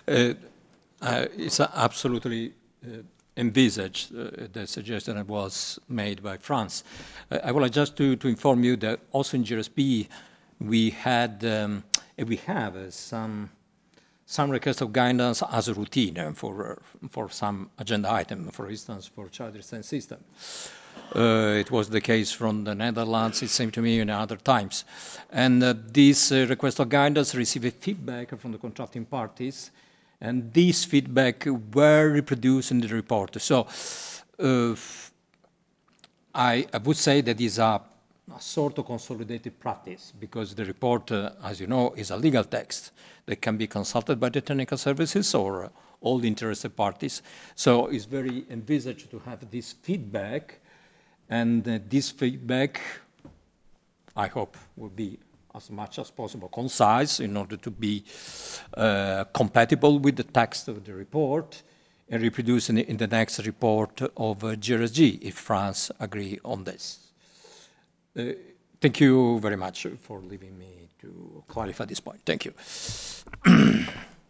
Uh, it's absolutely envisaged, the suggestion that was made by France. I would like just to inform you that also in GRSP we had, we have some requests of guidance as a routine for some agenda item, for instance, for child restraint system. It was the case from the Netherlands, it seemed to me, in other times. And this request of guidance received feedback from the contracting parties, and these feedback were reproduced in the report. So I would say that is a sort of consolidated practice, because the report, as you know, is a legal text that can be consulted by the technical services or all the interested parties. So it's very envisaged to have this feedback, and this feedback, I hope, will be as much as possible concise in order to be compatible with the text of the report and reproduced in the next report of GRSG, if France agree on this. Thank you very much for leaving me to clarify this point. Thank you.